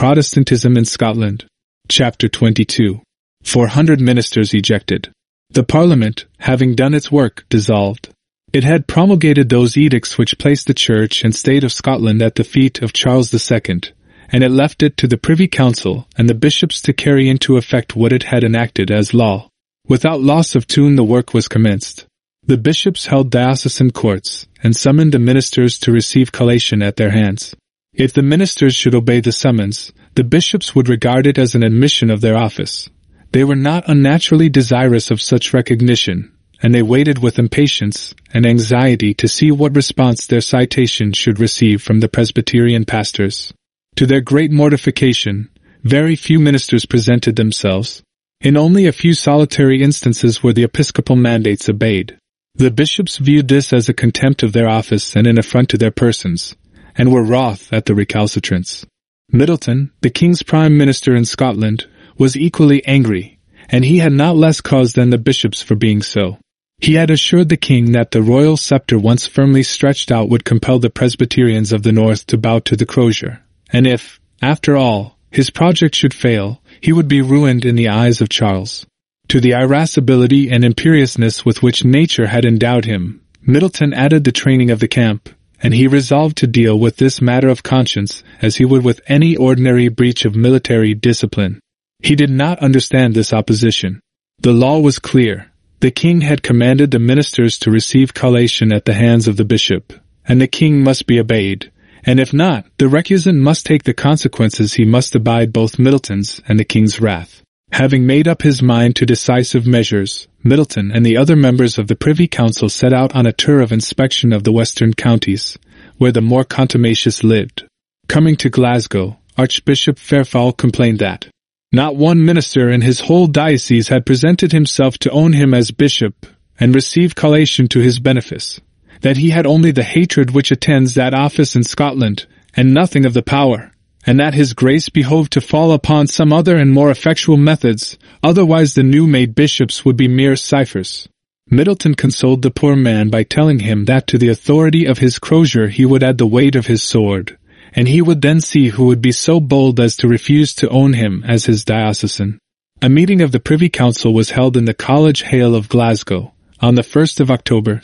Protestantism in Scotland. Chapter 22. 400 ministers ejected. The Parliament, having done its work, dissolved. It had promulgated those edicts which placed the Church and State of Scotland at the feet of Charles II, and it left it to the Privy Council and the bishops to carry into effect what it had enacted as law. Without loss of tune the work was commenced. The bishops held diocesan courts, and summoned the ministers to receive collation at their hands. If the ministers should obey the summons, the bishops would regard it as an admission of their office. They were not unnaturally desirous of such recognition, and they waited with impatience and anxiety to see what response their citation should receive from the Presbyterian pastors. To their great mortification, very few ministers presented themselves. In only a few solitary instances were the episcopal mandates obeyed. The bishops viewed this as a contempt of their office and an affront to their persons, and were wroth at the recalcitrance. Middleton, the king's prime minister in Scotland, was equally angry, and he had not less cause than the bishops for being so. He had assured the king that the royal sceptre once firmly stretched out would compel the Presbyterians of the north to bow to the crozier, and if, after all, his project should fail, he would be ruined in the eyes of Charles. To the irascibility and imperiousness with which nature had endowed him, Middleton added the training of the camp, and he resolved to deal with this matter of conscience as he would with any ordinary breach of military discipline. He did not understand this opposition. The law was clear. The king had commanded the ministers to receive collation at the hands of the bishop, and the king must be obeyed, and if not, the recusant must take the consequences. He must abide both Middleton's and the king's wrath. Having made up his mind to decisive measures, Middleton and the other members of the Privy Council set out on a tour of inspection of the western counties, where the more contumacious lived. Coming to Glasgow, Archbishop Fairfall complained that not one minister in his whole diocese had presented himself to own him as bishop and receive collation to his benefice, that he had only the hatred which attends that office in Scotland, and nothing of the power, and that his grace behoved to fall upon some other and more effectual methods, otherwise the new-made bishops would be mere ciphers. Middleton consoled the poor man by telling him that to the authority of his crozier he would add the weight of his sword, and he would then see who would be so bold as to refuse to own him as his diocesan. A meeting of the Privy Council was held in the College Hale of Glasgow, on the 1st of October,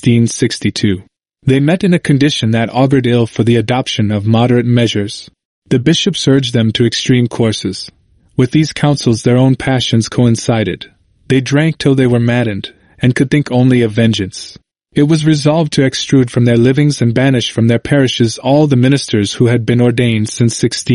1662. They met in a condition that augured ill for the adoption of moderate measures. The bishops urged them to extreme courses. With these counsels their own passions coincided. They drank till they were maddened, and could think only of vengeance. It was resolved to extrude from their livings and banish from their parishes all the ministers who had been ordained since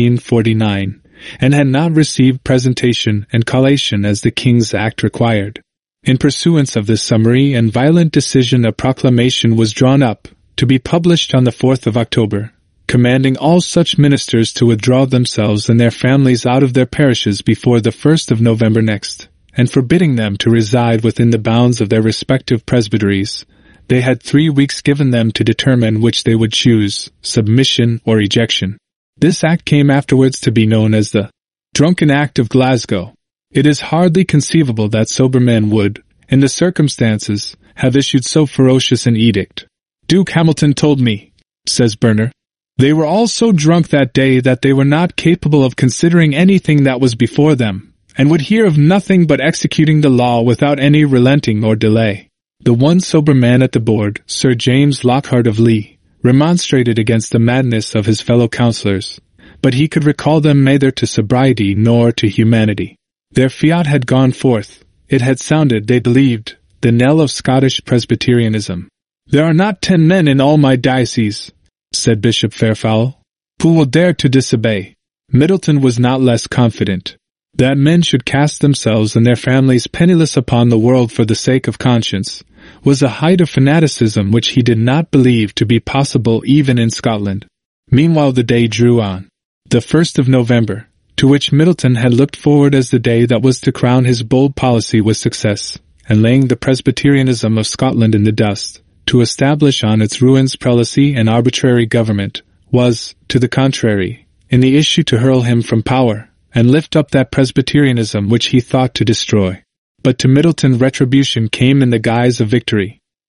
1649, and had not received presentation and collation as the King's Act required. In pursuance of this summary and violent decision a proclamation was drawn up, to be published on the 4th of October, commanding all such ministers to withdraw themselves and their families out of their parishes before the 1st of November next, and forbidding them to reside within the bounds of their respective presbyteries. They had 3 weeks given them to determine which they would choose, submission or ejection. This act came afterwards to be known as the Drunken Act of Glasgow. It is hardly conceivable that sober men would, in the circumstances, have issued so ferocious an edict. Duke Hamilton told me, says Burner, they were all so drunk that day that they were not capable of considering anything that was before them, and would hear of nothing but executing the law without any relenting or delay. The one sober man at the board, Sir James Lockhart of Lee, remonstrated against the madness of his fellow councillors, but he could recall them neither to sobriety nor to humanity. Their fiat had gone forth. It had sounded, they believed, the knell of Scottish Presbyterianism. There are not 10 men in all my diocese, said Bishop Fairfowl, who will dare to disobey. Middleton was not less confident. That men should cast themselves and their families penniless upon the world for the sake of conscience was a height of fanaticism which he did not believe to be possible even in Scotland. Meanwhile the day drew on. The 1st of November, to which Middleton had looked forward as the day that was to crown his bold policy with success, and laying the Presbyterianism of Scotland in the dust, to establish on its ruins prelacy and arbitrary government, was, to the contrary, in the issue to hurl him from power, and lift up that Presbyterianism which he thought to destroy. But to Middleton retribution came in the guise of victory.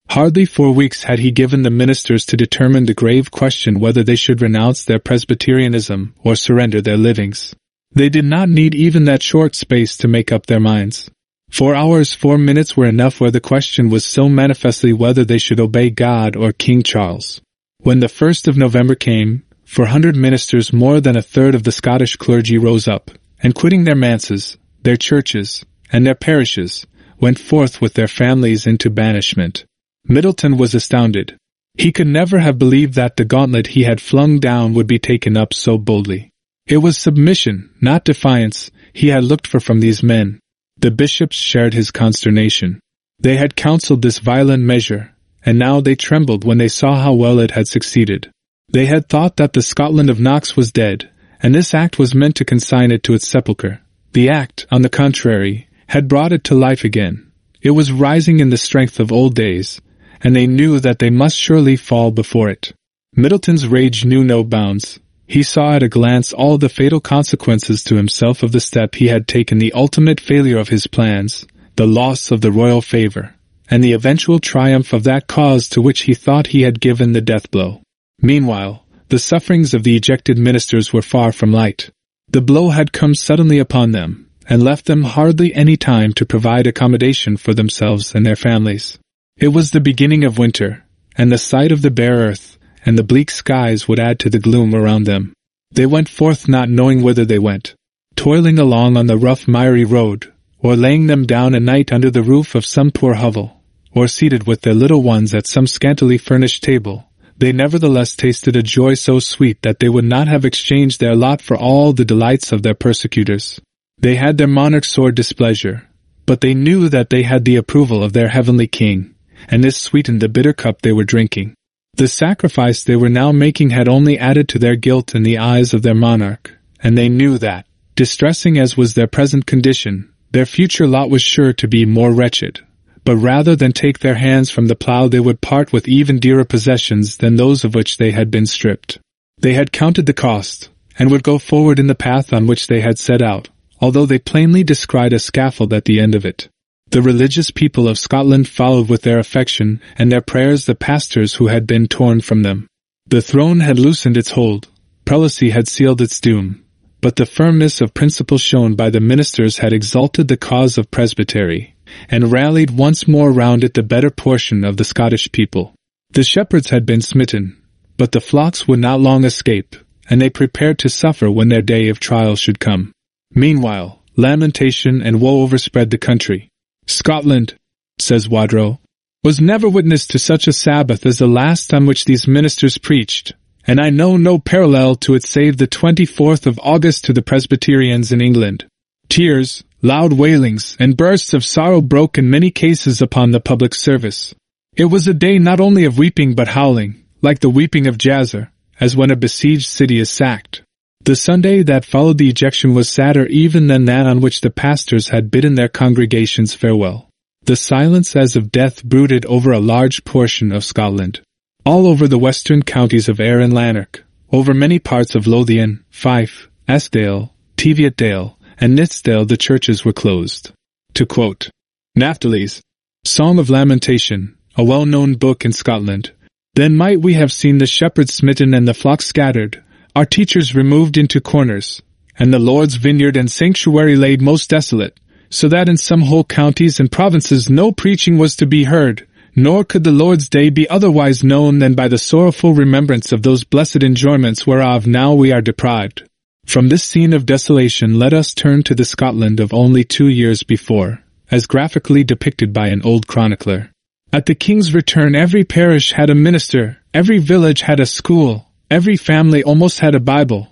Hardly 4 weeks had he given the ministers to determine the grave question whether they should renounce their Presbyterianism or surrender their livings. They did not need even that short space to make up their minds. 4 hours 4 minutes were enough where the question was so manifestly whether they should obey God or King Charles. When the 1st of November came, 400 ministers, more than a third of the Scottish clergy, rose up, and quitting their manses, their churches, and their parishes, went forth with their families into banishment. Middleton was astounded. He could never have believed that the gauntlet he had flung down would be taken up so boldly. It was submission, not defiance, he had looked for from these men. The bishops shared his consternation. They had counseled this violent measure, and now they trembled when they saw how well it had succeeded. They had thought that the Scotland of Knox was dead, and this act was meant to consign it to its sepulchre. The act, on the contrary, had brought it to life again. It was rising in the strength of old days, and they knew that they must surely fall before it. Middleton's rage knew no bounds. He saw at a glance all the fatal consequences to himself of the step he had taken, the ultimate failure of his plans, the loss of the royal favor, and the eventual triumph of that cause to which he thought he had given the death blow. Meanwhile, the sufferings of the ejected ministers were far from light. The blow had come suddenly upon them, and left them hardly any time to provide accommodation for themselves and their families. It was the beginning of winter, and the sight of the bare earth and the bleak skies would add to the gloom around them. They went forth not knowing whither they went, toiling along on the rough miry road, or laying them down at night under the roof of some poor hovel, or seated with their little ones at some scantily furnished table. They nevertheless tasted a joy so sweet that they would not have exchanged their lot for all the delights of their persecutors. They had their monarch's sore displeasure, but they knew that they had the approval of their heavenly King, and this sweetened the bitter cup they were drinking. The sacrifice they were now making had only added to their guilt in the eyes of their monarch, and they knew that, distressing as was their present condition, their future lot was sure to be more wretched. But rather than take their hands from the plough, they would part with even dearer possessions than those of which they had been stripped. They had counted the cost, and would go forward in the path on which they had set out, although they plainly descried a scaffold at the end of it. The religious people of Scotland followed with their affection and their prayers the pastors who had been torn from them. The throne had loosened its hold, prelacy had sealed its doom, but the firmness of principle shown by the ministers had exalted the cause of presbytery, and rallied once more round it the better portion of the Scottish people. The shepherds had been smitten, but the flocks would not long escape, and they prepared to suffer when their day of trial should come. Meanwhile, lamentation and woe overspread the country. Scotland, says Wadrow, was never witness to such a Sabbath as the last on which these ministers preached, and I know no parallel to it save the 24th of August to the Presbyterians in England. Tears, loud wailings, and bursts of sorrow broke in many cases upon the public service. It was a day not only of weeping but howling, like the weeping of Jazer, as when a besieged city is sacked. The Sunday that followed the ejection was sadder even than that on which the pastors had bidden their congregations farewell. The silence as of death brooded over a large portion of Scotland. All over the western counties of Ayr and Lanark, over many parts of Lothian, Fife, Eskdale, Teviotdale, and Nithsdale the churches were closed. To quote Naphtali's Song of Lamentation, a well-known book in Scotland, "Then might we have seen the shepherds smitten and the flock scattered, our teachers removed into corners, and the Lord's vineyard and sanctuary laid most desolate, so that in some whole counties and provinces no preaching was to be heard, nor could the Lord's day be otherwise known than by the sorrowful remembrance of those blessed enjoyments whereof now we are deprived." From this scene of desolation let us turn to the Scotland of only 2 years before, as graphically depicted by an old chronicler. At the King's return every parish had a minister, every village had a school, every family almost had a Bible.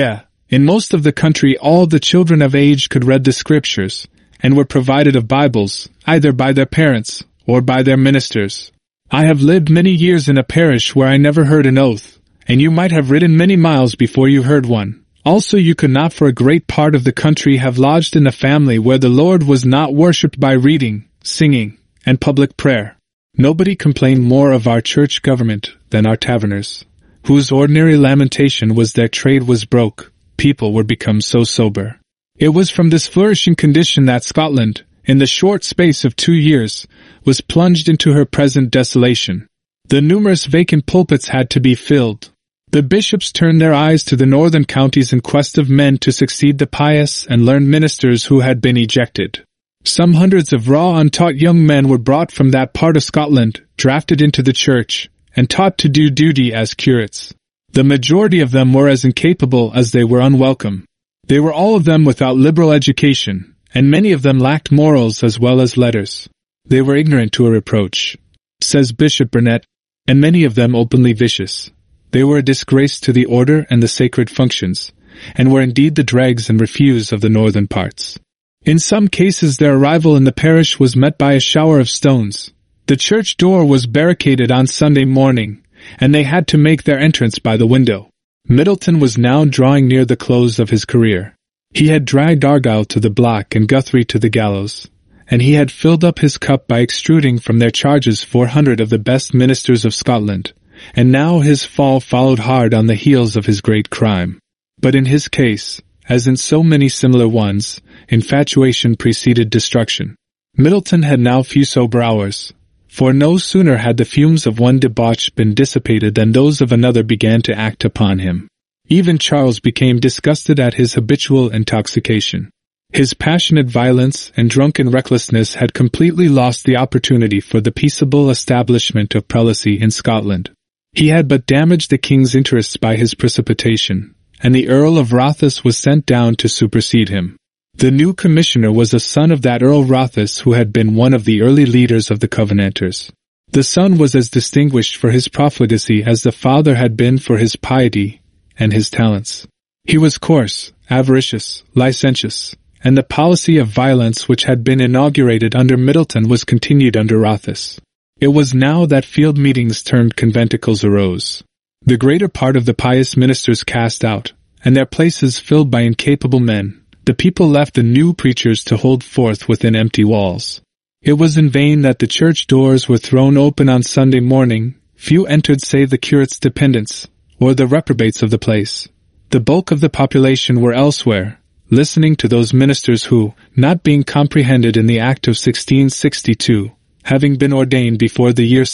In most of the country all the children of age could read the Scriptures, and were provided of Bibles, either by their parents or by their ministers. I have lived many years in a parish where I never heard an oath, and you might have ridden many miles before you heard one. Also you could not for a great part of the country have lodged in a family where the Lord was not worshipped by reading, singing, and public prayer. Nobody complained more of our church government than our taverners, whose ordinary lamentation was their trade was broke, people were become so sober. It was from this flourishing condition that Scotland, in the short space of 2 years, was plunged into her present desolation. The numerous vacant pulpits had to be filled. The bishops turned their eyes to the northern counties in quest of men to succeed the pious and learned ministers who had been ejected. Some hundreds of raw, untaught young men were brought from that part of Scotland, drafted into the church, and taught to do duty as curates. The majority of them were as incapable as they were unwelcome. They were all of them without liberal education, and many of them lacked morals as well as letters. They were ignorant to a reproach, says Bishop Burnet, and many of them openly vicious. They were a disgrace to the order and the sacred functions, and were indeed the dregs and refuse of the northern parts. In some cases their arrival in the parish was met by a shower of stones. The church door was barricaded on Sunday morning, and they had to make their entrance by the window. Middleton was now drawing near the close of his career. He had dragged Argyle to the block and Guthrie to the gallows, and he had filled up his cup by extruding from their charges 400 of the best ministers of Scotland, and now his fall followed hard on the heels of his great crime. But in his case, as in so many similar ones, infatuation preceded destruction. Middleton had now few sober hours, for no sooner had the fumes of one debauch been dissipated than those of another began to act upon him. Even Charles became disgusted at his habitual intoxication. His passionate violence and drunken recklessness had completely lost the opportunity for the peaceable establishment of prelacy in Scotland. He had but damaged the king's interests by his precipitation, and the Earl of Rothes was sent down to supersede him. The new commissioner was a son of that Earl Rothes who had been one of the early leaders of the Covenanters. The son was as distinguished for his profligacy as the father had been for his piety and his talents. He was coarse, avaricious, licentious, and the policy of violence which had been inaugurated under Middleton was continued under Rothes. It was now that field meetings turned conventicles arose. The greater part of the pious ministers cast out, and their places filled by incapable men, the people left the new preachers to hold forth within empty walls. It was in vain that the church doors were thrown open on Sunday morning. Few entered save the curate's dependents, or the reprobates of the place. The bulk of the population were elsewhere, listening to those ministers who, not being comprehended in the Act of 1662, having been ordained before the year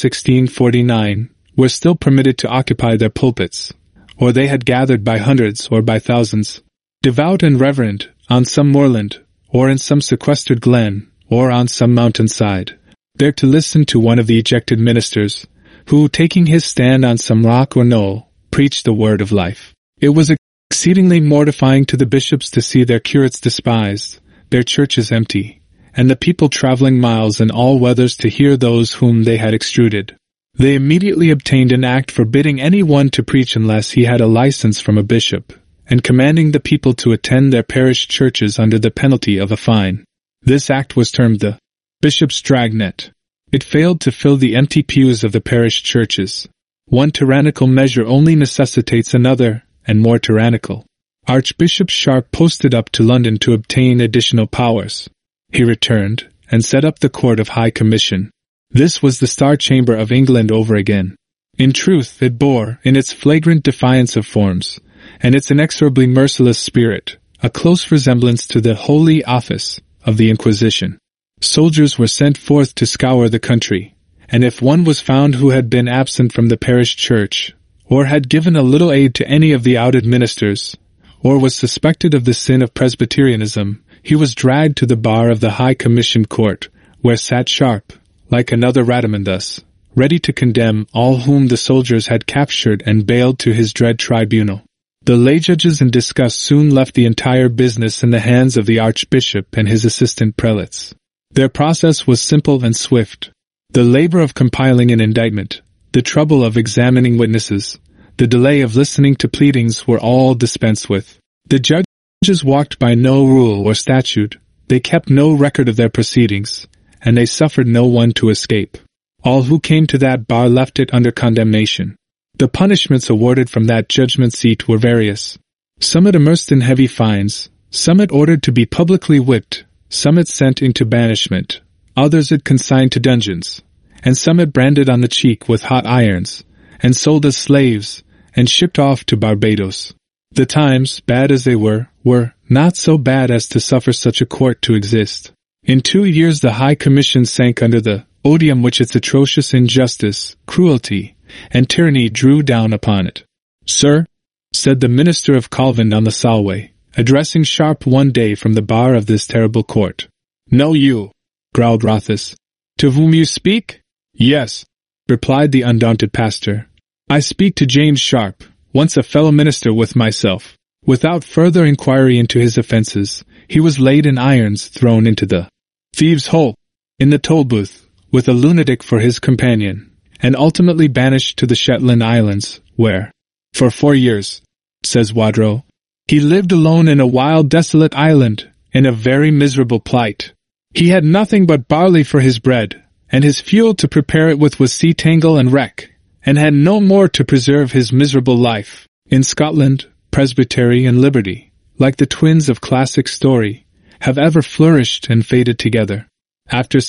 1649, were still permitted to occupy their pulpits, or they had gathered by hundreds or by thousands, devout and reverend, on some moorland, or in some sequestered glen, or on some mountainside, there to listen to one of the ejected ministers, who, taking his stand on some rock or knoll, preached the word of life. It was exceedingly mortifying to the bishops to see their curates despised, their churches empty, and the people traveling miles in all weathers to hear those whom they had extruded. They immediately obtained an act forbidding any one to preach unless he had a license from a bishop, and commanding the people to attend their parish churches under the penalty of a fine. This act was termed the Bishop's Dragnet. It failed to fill the empty pews of the parish churches. One tyrannical measure only necessitates another, and more tyrannical. Archbishop Sharp posted up to London to obtain additional powers. He returned, and set up the Court of High Commission. This was the Star Chamber of England over again. In truth, it bore, in its flagrant defiance of forms, and its inexorably merciless spirit, a close resemblance to the Holy Office of the Inquisition. Soldiers were sent forth to scour the country, and if one was found who had been absent from the parish church, or had given a little aid to any of the outed ministers, or was suspected of the sin of Presbyterianism, he was dragged to the bar of the High Commission Court, where sat Sharp, like another Rhadamanthus, ready to condemn all whom the soldiers had captured and bailed to his dread tribunal. The lay judges in disgust soon left the entire business in the hands of the archbishop and his assistant prelates. Their process was simple and swift. The labor of compiling an indictment, the trouble of examining witnesses, the delay of listening to pleadings were all dispensed with. The judges walked by no rule or statute, they kept no record of their proceedings, and they suffered no one to escape. All who came to that bar left it under condemnation. The punishments awarded from that judgment seat were various. Some it immersed in heavy fines, some it ordered to be publicly whipped, some it sent into banishment, others it consigned to dungeons, and some it branded on the cheek with hot irons, and sold as slaves, and shipped off to Barbados. The times, bad as they were not so bad as to suffer such a court to exist. In 2 years the High Commission sank under the odium which its atrocious injustice, cruelty, and tyranny drew down upon it. "Sir," said the minister of Calvin on the Solway, addressing Sharp one day from the bar of this terrible court. "Know you," growled Rothus, "to whom you speak?" "Yes," replied the undaunted pastor. "I speak to James Sharp, once a fellow minister with myself." Without further inquiry into his offences, he was laid in irons, thrown into the thieves' hole, in the Tolbooth, with a lunatic for his companion, and ultimately banished to the Shetland Islands, where, for 4 years, says Wadrow, he lived alone in a wild, desolate island, in a very miserable plight. He had nothing but barley for his bread, and his fuel to prepare it with was sea tangle and wreck, and had no more to preserve his miserable life. In Scotland, presbytery and liberty, like the twins of classic story, have ever flourished and faded together. After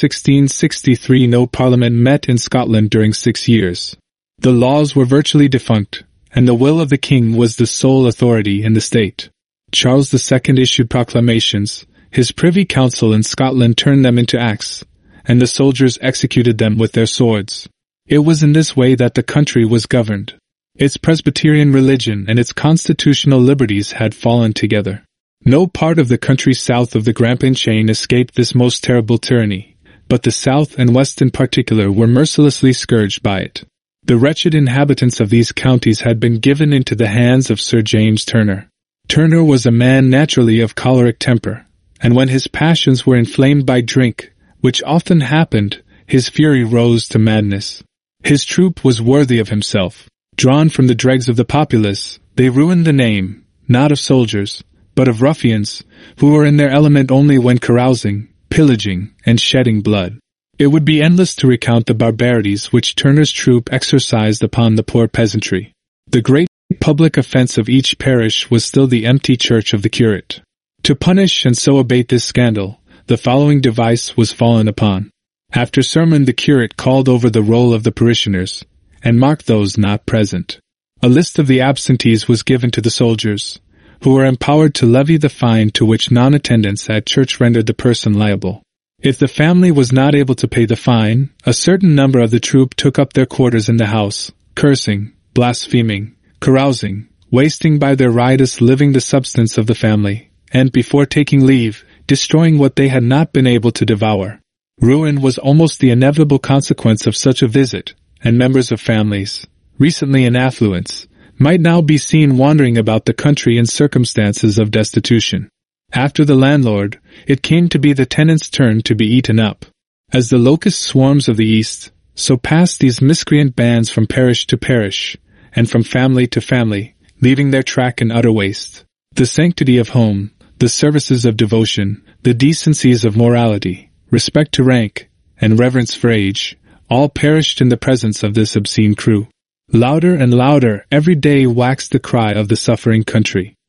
1663 no parliament met in Scotland during 6 years. The laws were virtually defunct, and the will of the king was the sole authority in the state. Charles II issued proclamations, his privy council in Scotland turned them into acts, and the soldiers executed them with their swords. It was in this way that the country was governed. Its Presbyterian religion and its constitutional liberties had fallen together. No part of the country south of the Grampian chain escaped this most terrible tyranny, but the south and west in particular were mercilessly scourged by it. The wretched inhabitants of these counties had been given into the hands of Sir James Turner. Turner was a man naturally of choleric temper, and when his passions were inflamed by drink, which often happened, his fury rose to madness. His troop was worthy of himself. Drawn from the dregs of the populace, they ruined the name, not of soldiers, but of ruffians, who were in their element only when carousing, pillaging, and shedding blood. It would be endless to recount the barbarities which Turner's troop exercised upon the poor peasantry. The great public offence of each parish was still the empty church of the curate. To punish and so abate this scandal, the following device was fallen upon. After sermon the curate called over the roll of the parishioners, and marked those not present. A list of the absentees was given to the soldiers, who were empowered to levy the fine to which non-attendance at church rendered the person liable. If the family was not able to pay the fine, a certain number of the troop took up their quarters in the house, cursing, blaspheming, carousing, wasting by their riotous living the substance of the family, and before taking leave, destroying what they had not been able to devour. Ruin was almost the inevitable consequence of such a visit, and members of families, recently in affluence, might now be seen wandering about the country in circumstances of destitution. After the landlord, it came to be the tenant's turn to be eaten up. As the locust swarms of the east, so passed these miscreant bands from parish to parish, and from family to family, leaving their track in utter waste. The sanctity of home, the services of devotion, the decencies of morality, respect to rank, and reverence for age, all perished in the presence of this obscene crew. Louder and louder every day waxed the cry of the suffering country.